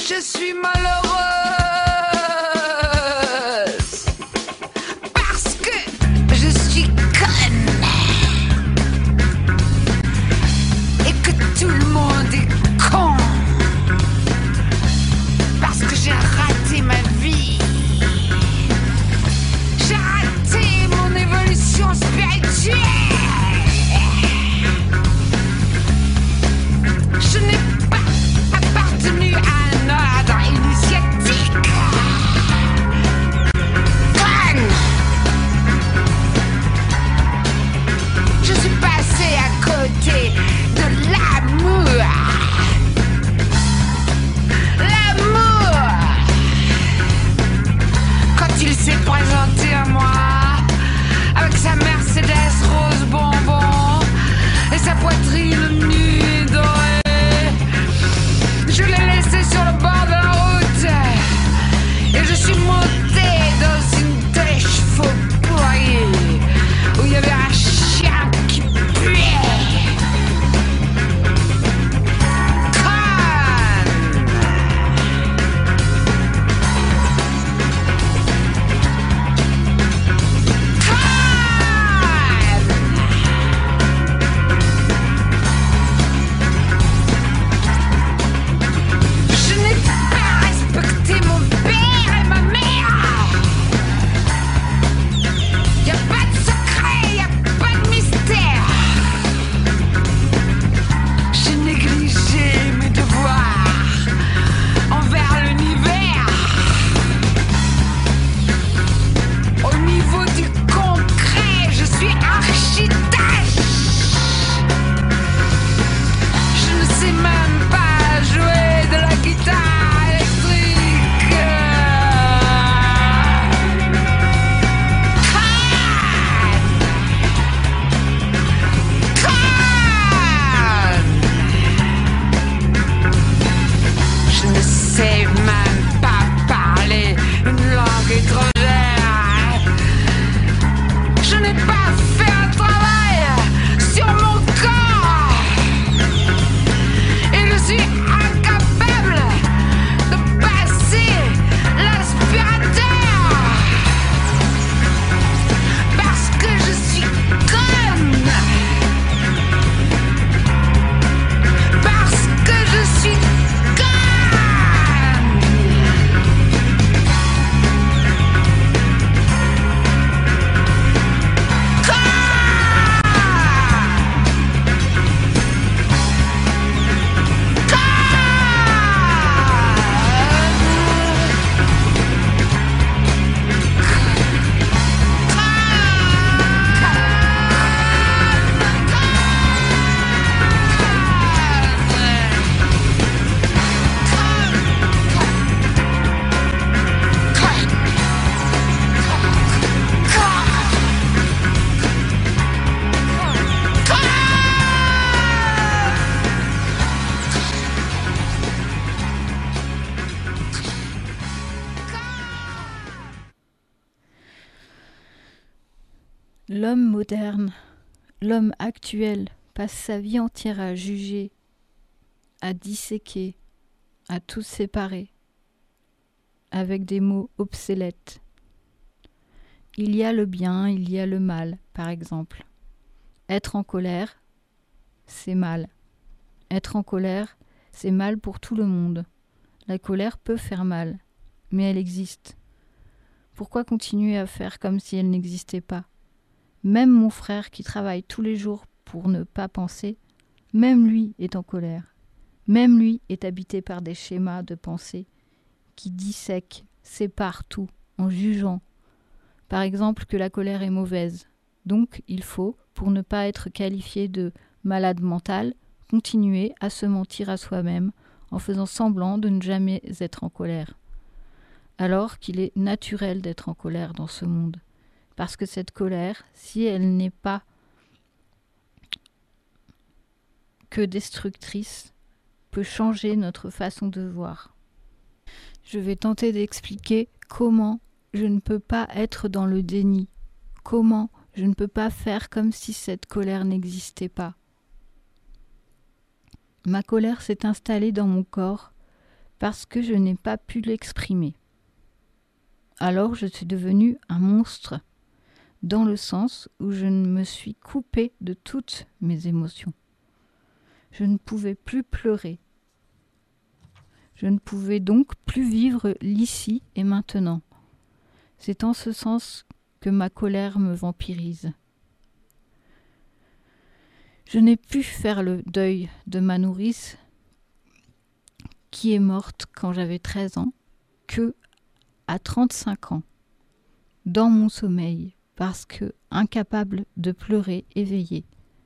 je suis malheureuse parce que je suis conne et que tout le monde est con parce que j'ai raté ma vie, j'ai raté mon évolution spirituelle. Je n'ai pas appartenu à un ordre initiatique. Conne. Je suis passée à côté de l'amour. L'amour. Quand il s'est présenté à moi, avec sa Mercedes rose bonbon et sa poitrine nue et dorée, je l'ai laissé sur le bord de la route et je suis montée dans une dèche faux pourrie où il y avait un chien qui puait. Je n'ai pas respecté mon père et ma mère. Y a pas de secret, y a pas de mystère. J'ai négligé mes devoirs envers l'univers. Au niveau du concret, je suis archi-tâche. Je ne sais même pas jouer de la guitare électrique. Je ne sais même pas parler une langue étrangère. Je n'ai pas fait un travail sur mon corps. Et je suis incapable de passer l'aspirateur. Parce que je suis conne. Parce que je suis conne. L'homme moderne, l'homme actuel passe sa vie entière à juger, à disséquer, à tout séparer, avec des mots obsolètes. Il y a le bien, il y a le mal, par exemple. Être en colère, c'est mal. Être en colère, c'est mal pour tout le monde. La colère peut faire mal, mais elle existe. Pourquoi continuer à faire comme si elle n'existait pas ? Même mon frère qui travaille tous les jours pour ne pas penser, même lui est en colère. Même lui est habité par des schémas de pensée qui dissèquent, séparent tout en jugeant. Par exemple que la colère est mauvaise. Donc il faut, pour ne pas être qualifié de malade mental, continuer à se mentir à soi-même en faisant semblant de ne jamais être en colère. Alors qu'il est naturel d'être en colère dans ce monde. Parce que cette colère, si elle n'est pas que destructrice, peut changer notre façon de voir. Je vais tenter d'expliquer comment je ne peux pas être dans le déni, comment je ne peux pas faire comme si cette colère n'existait pas. Ma colère s'est installée dans mon corps parce que je n'ai pas pu l'exprimer. Alors je suis devenue un monstre, dans le sens où je me suis coupée de toutes mes émotions. Je ne pouvais plus pleurer. Je ne pouvais donc plus vivre l'ici et maintenant. C'est en ce sens que ma colère me vampirise. Je n'ai pu faire le deuil de ma nourrice qui est morte quand j'avais 13 ans que à 35 ans, dans mon sommeil, parce que incapable de pleurer éveillée.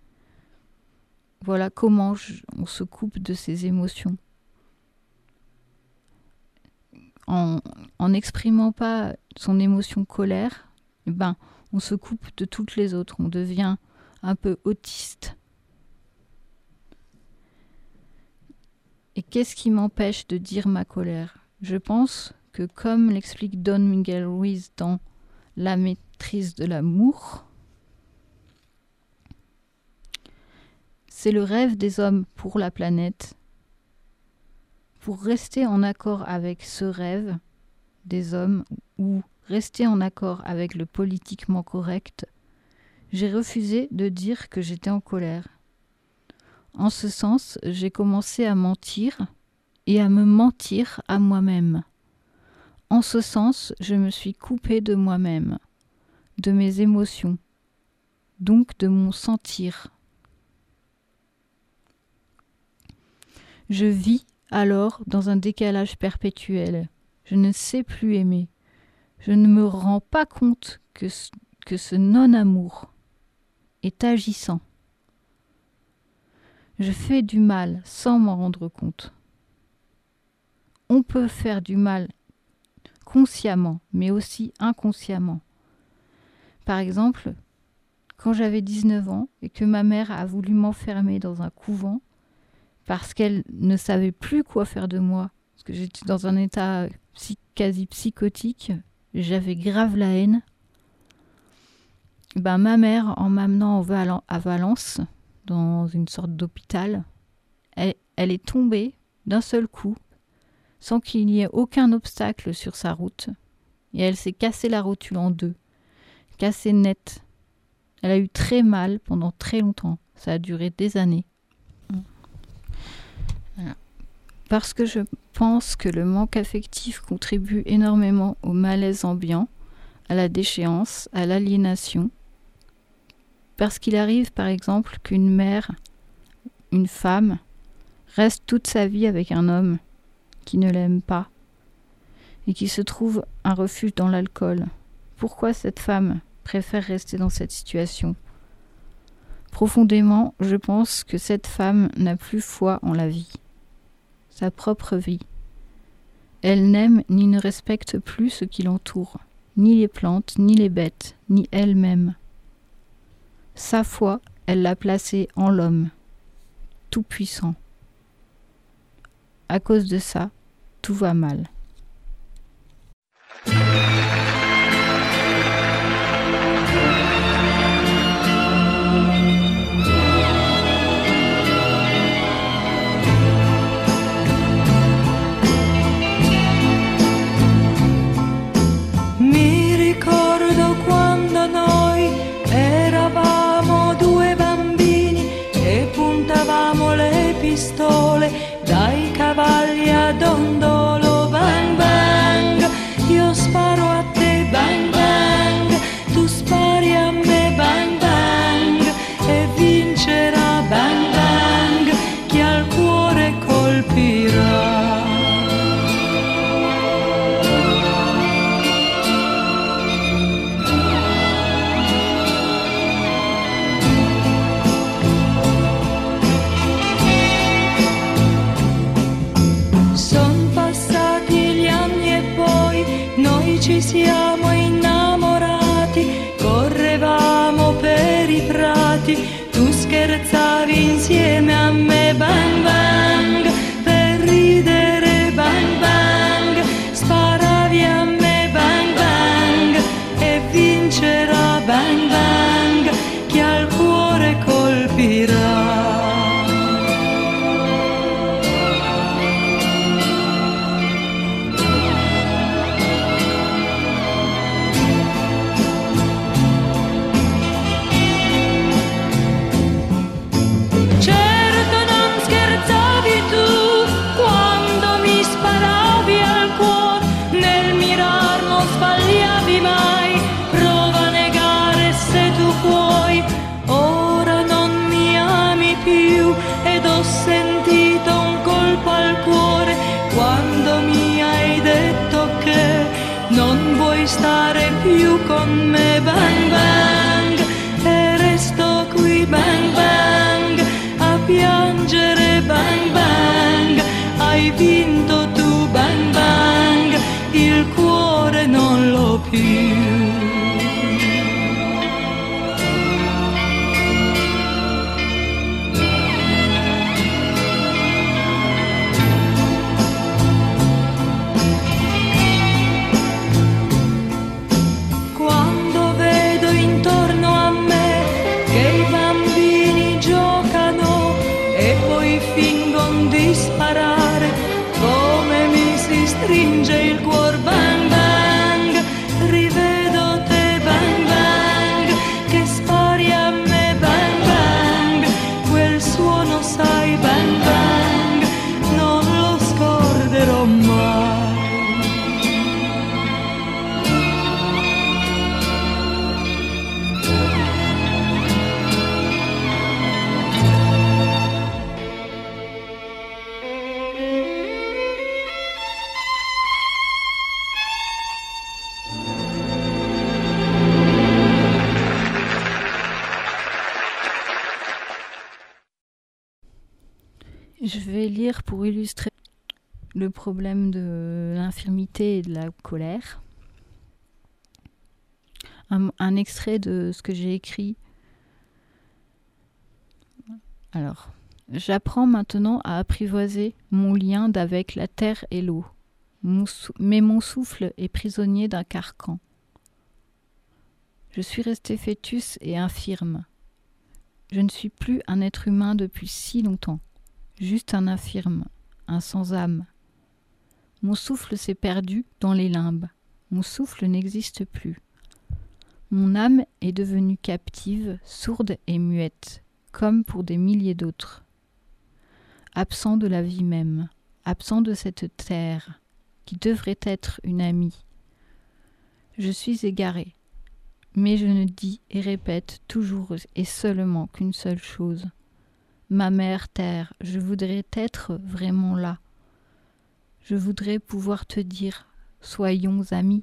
Voilà comment on se coupe de ses émotions. En n'exprimant pas son émotion colère, on se coupe de toutes les autres, on devient un peu autiste. Et qu'est-ce qui m'empêche de dire ma colère ? Je pense que, comme l'explique Don Miguel Ruiz dans La maîtrise de l'amour, c'est le rêve des hommes pour la planète. Pour rester en accord avec ce rêve des hommes ou rester en accord avec le politiquement correct, j'ai refusé de dire que j'étais en colère. En ce sens, j'ai commencé à mentir et à me mentir à moi-même. En ce sens, je me suis coupée de moi-même, de mes émotions, donc de mon sentir. Je vis alors dans un décalage perpétuel. Je ne sais plus aimer. Je ne me rends pas compte que ce non-amour est agissant. Je fais du mal sans m'en rendre compte. On peut faire du mal consciemment, mais aussi inconsciemment. Par exemple, quand j'avais 19 ans et que ma mère a voulu m'enfermer dans un couvent parce qu'elle ne savait plus quoi faire de moi, parce que j'étais dans un état quasi psychotique, j'avais grave la haine. Ma mère, en m'amenant à Valence, dans une sorte d'hôpital, elle est tombée d'un seul coup, sans qu'il n'y ait aucun obstacle sur sa route, et elle s'est cassée la rotule en deux, cassée nette. Elle a eu très mal pendant très longtemps, ça a duré des années. Voilà. Parce que je pense que le manque affectif contribue énormément au malaise ambiant, à la déchéance, à l'aliénation. Parce qu'il arrive par exemple qu'une mère, une femme, reste toute sa vie avec un homme qui ne l'aime pas et qui se trouve un refuge dans l'alcool. Pourquoi cette femme préfère rester dans cette situation ? Profondément, je pense que cette femme n'a plus foi en la vie, sa propre vie. Elle n'aime ni ne respecte plus ce qui l'entoure, ni les plantes, ni les bêtes, ni elle-même. Sa foi, elle l'a placée en l'homme, tout-puissant. À cause de ça, tout va mal. Mi ricordo quando noi eravamo due bambini e puntavamo le pistole dai cavalli a dondolo, bang bang, io sparo a te, bang bang, tu spari a me, bang bang, e vincerà, bang bang, chi al cuore colpirà. Ci siamo innamorati, correvamo per i prati, tu scherzavi insieme a me, bang bang, per ridere, bang bang, sparavi a me, bang bang, e vincerà, bang bang, chi al cuore colpirà. stare più con me, bang bang, e resto qui, bang bang, a piangere, bang bang, hai vinto tu, bang bang, il cuore non l'ho più. Stringe il cuore, bang bang, rivedo te, bang bang, che spari a me, bang bang, quel suono sai, bang bang, non lo scorderò mai. Je vais lire pour illustrer le problème de l'infirmité et de la colère. Un extrait de ce que j'ai écrit. Alors, j'apprends maintenant à apprivoiser mon lien d'avec la terre et l'eau. Mais mon souffle est prisonnier d'un carcan. Je suis resté fœtus et infirme. Je ne suis plus un être humain depuis si longtemps. Juste un infirme, un sans âme. Mon souffle s'est perdu dans les limbes. Mon souffle n'existe plus. Mon âme est devenue captive, sourde et muette, comme pour des milliers d'autres. Absent de la vie même, absent de cette terre, qui devrait être une amie. Je suis égaré, mais je ne dis et répète toujours et seulement qu'une seule chose. Ma mère terre, je voudrais être vraiment là. Je voudrais pouvoir te dire, soyons amis.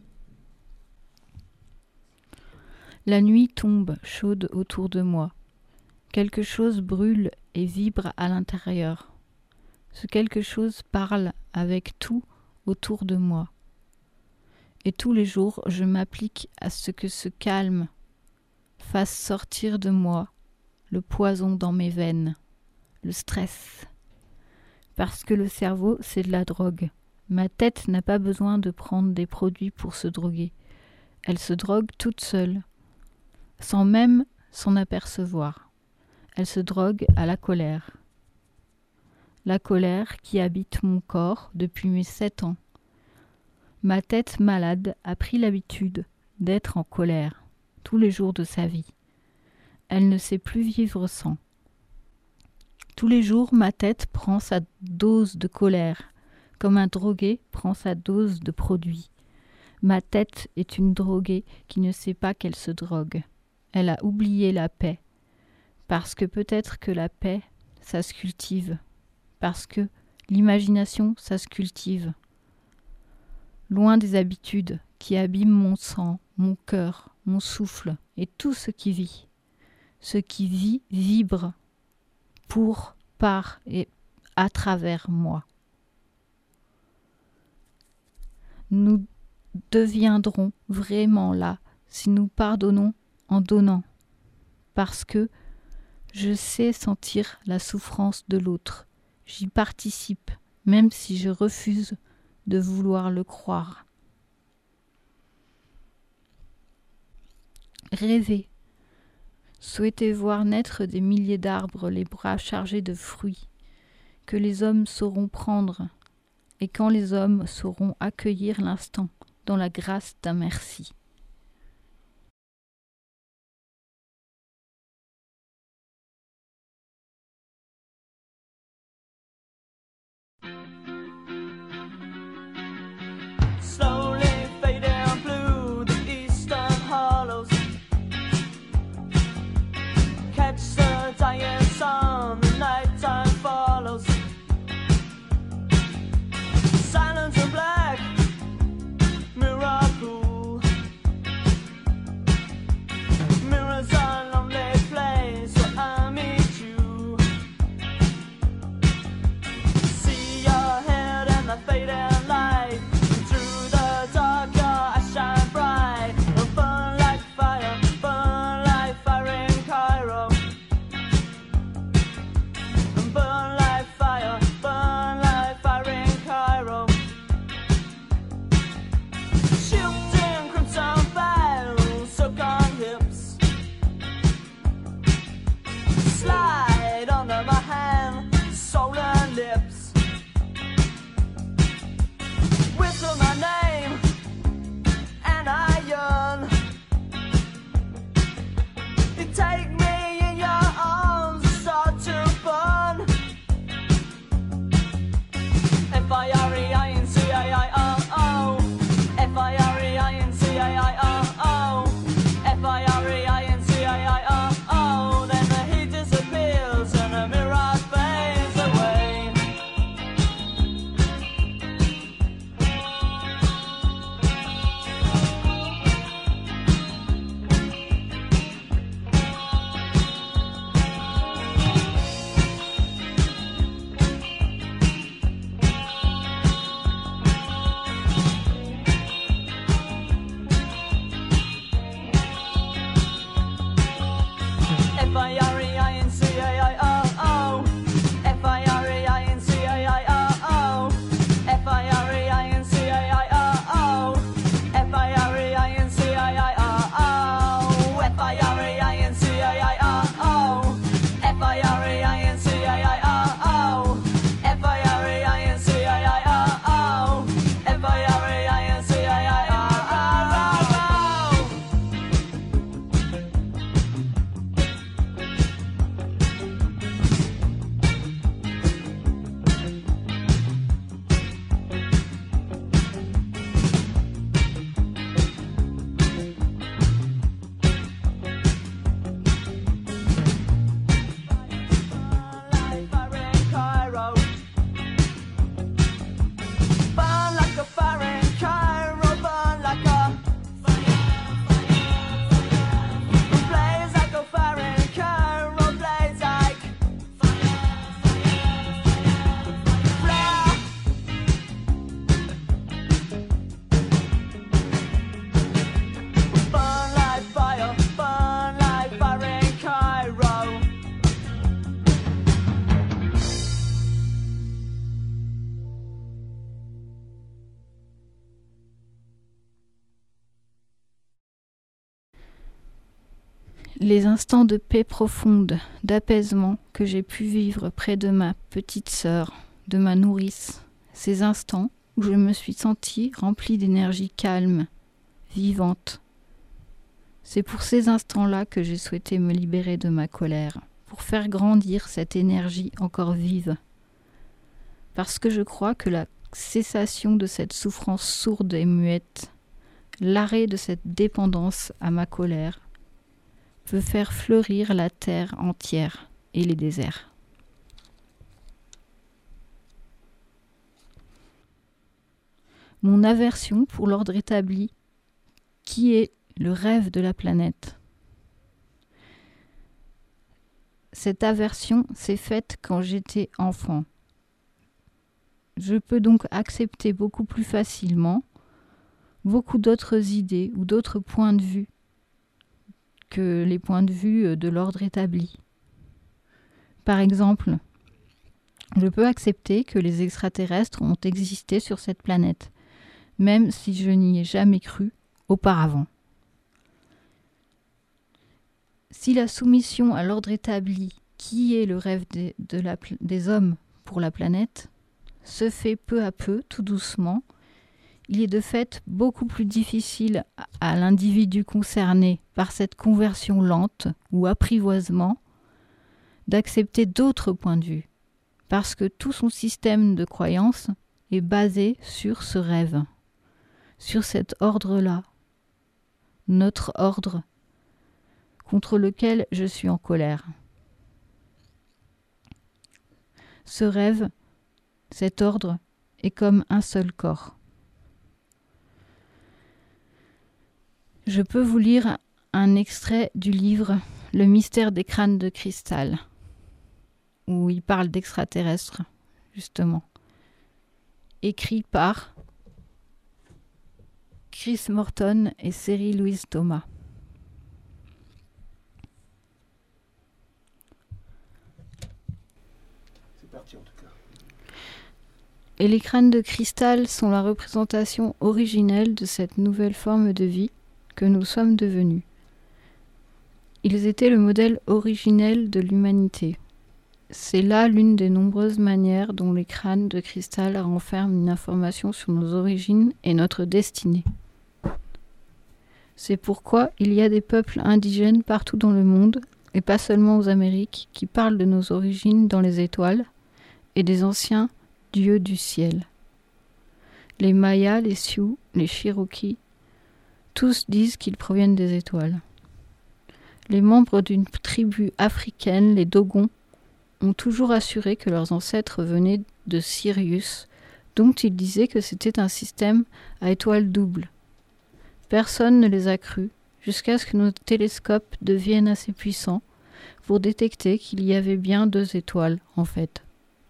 La nuit tombe chaude autour de moi. Quelque chose brûle et vibre à l'intérieur. Ce quelque chose parle avec tout autour de moi. Et tous les jours, je m'applique à ce que ce calme fasse sortir de moi le poison dans mes veines. Le stress. Parce que le cerveau, c'est de la drogue. Ma tête n'a pas besoin de prendre des produits pour se droguer. Elle se drogue toute seule, sans même s'en apercevoir. Elle se drogue à la colère. La colère qui habite mon corps depuis mes 7 ans. Ma tête malade a pris l'habitude d'être en colère tous les jours de sa vie. Elle ne sait plus vivre sans. Tous les jours, ma tête prend sa dose de colère, comme un drogué prend sa dose de produit. Ma tête est une droguée qui ne sait pas qu'elle se drogue. Elle a oublié la paix, parce que peut-être que la paix, ça se cultive, parce que l'imagination, ça se cultive. Loin des habitudes qui abîment mon sang, mon cœur, mon souffle et tout ce qui vit. Ce qui vit vibre pour, par et à travers moi. Nous deviendrons vraiment là si nous pardonnons en donnant, parce que je sais sentir la souffrance de l'autre. J'y participe, même si je refuse de vouloir le croire. Rêver. Souhaiter voir naître des milliers d'arbres, les bras chargés de fruits, que les hommes sauront prendre, et quand les hommes sauront accueillir l'instant dans la grâce d'un merci. Slowly fading blue, the eastern hollows catch the dying sun, the nighttime follows. Silence and black, mirror pool, fading light. Through the dark, I shine bright. Burn like fire in Cairo. Burn like fire in Cairo. Shifting crimson veils, soak on hips. Slide under my hand, soul and lips. Whistle my name, and I yearn. You take me in your arms and start to burn. F-I-R-E-I-N-C-A-I-R-O. F-I-R-E-I-N-C-A-I-R-O. F-I-R-E-I-N-C-A-I-R-O. Then the heat disappears and the mirage fades away. F-I-R-E-I-N-C-A-I-R-O. F-I-R-E-I-N-C-A-I-R-O. F-I-R-E-I-N-C-A-I-R-O. F-I-R-E-I-N-C-A-I-R-O. F-I-R-E-I-N-C-A-I-R-O. F-I-R-E-I-N-C-A-I-R-O. F-I-R-E-I-N-C-A-I-R-O. F-I-R-E-I-N-C-A-I-R-O. Burn like a fire in Cairo, burn like a blaze like a fire in Cairo, blaze like flare. Burn like fire in Cairo. Les instants de paix profonde, d'apaisement que j'ai pu vivre près de ma petite sœur, de ma nourrice, ces instants où je me suis sentie remplie d'énergie calme, vivante. C'est pour ces instants-là que j'ai souhaité me libérer de ma colère, pour faire grandir cette énergie encore vive. Parce que je crois que la cessation de cette souffrance sourde et muette, l'arrêt de cette dépendance à ma colère, peut faire fleurir la terre entière et les déserts. Mon aversion pour l'ordre établi, qui est le rêve de la planète. Cette aversion s'est faite quand j'étais enfant. Je peux donc accepter beaucoup plus facilement beaucoup d'autres idées ou d'autres points de vue que les points de vue de l'ordre établi. Par exemple, je peux accepter que les extraterrestres ont existé sur cette planète, même si je n'y ai jamais cru auparavant. Si la soumission à l'ordre établi, qui est le rêve des hommes pour la planète, se fait peu à peu, tout doucement, il est de fait beaucoup plus difficile à l'individu concerné par cette conversion lente ou apprivoisement d'accepter d'autres points de vue, parce que tout son système de croyance est basé sur ce rêve, sur cet ordre-là, notre ordre, contre lequel je suis en colère. Ce rêve, cet ordre, est comme un seul corps. Je peux vous lire un extrait du livre « Le mystère des crânes de cristal » où il parle d'extraterrestres, justement. écrit par Chris Morton et Cyril Louise Thomas. C'est parti en tout cas. Et les crânes de cristal sont la représentation originelle de cette nouvelle forme de vie que nous sommes devenus. Ils étaient le modèle originel de l'humanité. C'est là l'une des nombreuses manières dont les crânes de cristal renferment une information sur nos origines et notre destinée. C'est pourquoi il y a des peuples indigènes partout dans le monde, et pas seulement aux Amériques, qui parlent de nos origines dans les étoiles et des anciens dieux du ciel. Les Mayas, les Sioux, les Cherokees, tous disent qu'ils proviennent des étoiles. Les membres d'une tribu africaine, les Dogons, ont toujours assuré que leurs ancêtres venaient de Sirius, dont ils disaient que c'était un système à étoiles doubles. Personne ne les a crus, jusqu'à ce que nos télescopes deviennent assez puissants pour détecter qu'il y avait bien 2 étoiles, en fait.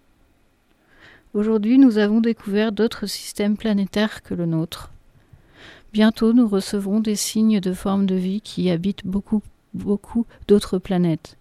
Aujourd'hui, nous avons découvert d'autres systèmes planétaires que le nôtre. Bientôt, nous recevrons des signes de formes de vie qui habitent beaucoup d'autres planètes.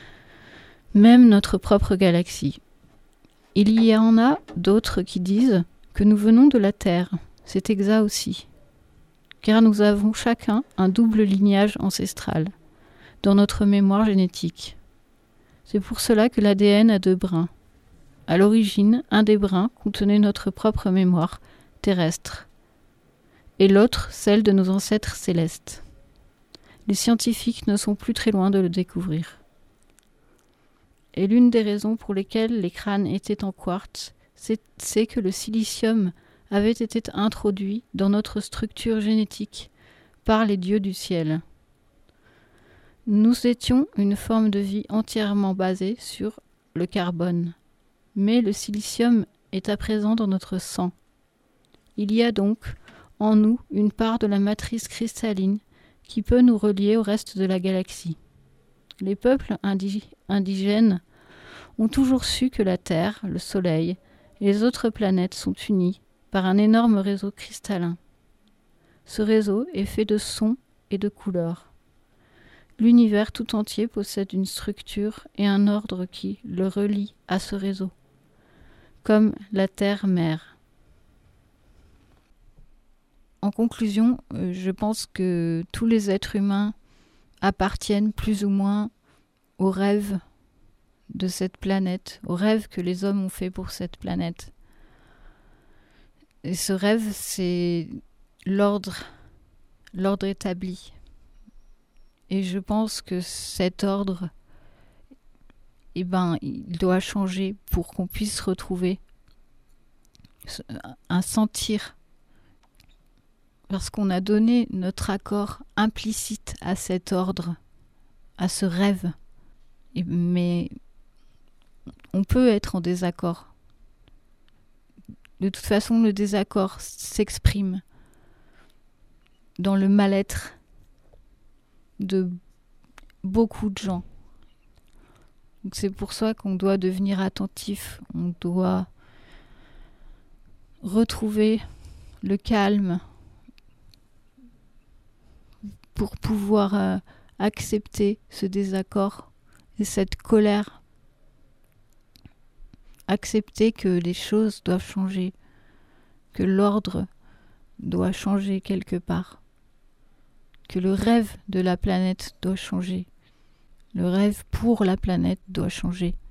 Même notre propre galaxie. Il y en a d'autres qui disent que nous venons de la Terre. C'est exact aussi. Car nous avons chacun un double lignage ancestral dans notre mémoire génétique. C'est pour cela que l'ADN a 2 brins. À l'origine, un des brins contenait notre propre mémoire terrestre et l'autre celle de nos ancêtres célestes. Les scientifiques ne sont plus très loin de le découvrir. Et l'une des raisons pour lesquelles les crânes étaient en quartz, c'est que le silicium avait été introduit dans notre structure génétique par les dieux du ciel. Nous étions une forme de vie entièrement basée sur le carbone, mais le silicium est à présent dans notre sang. Il y a donc en nous une part de la matrice cristalline qui peut nous relier au reste de la galaxie. Les peuples indigènes ont toujours su que la Terre, le Soleil et les autres planètes sont unis par un énorme réseau cristallin. Ce réseau est fait de sons et de couleurs. L'univers tout entier possède une structure et un ordre qui le relie à ce réseau, comme la Terre-Mère. En conclusion, je pense que tous les êtres humains appartiennent plus ou moins au rêve de cette planète, au rêve que les hommes ont fait pour cette planète. Et ce rêve, c'est l'ordre établi. Et je pense que cet ordre, il doit changer pour qu'on puisse retrouver un sentir. Parce qu'on a donné notre accord implicite à cet ordre, à ce rêve. Mais on peut être en désaccord. De toute façon, le désaccord s'exprime dans le mal-être de beaucoup de gens. Donc c'est pour ça qu'on doit devenir attentif, on doit retrouver le calme pour pouvoir accepter ce désaccord et cette colère. Accepter que les choses doivent changer, que l'ordre doit changer quelque part, que le rêve de la planète doit changer, le rêve pour la planète doit changer.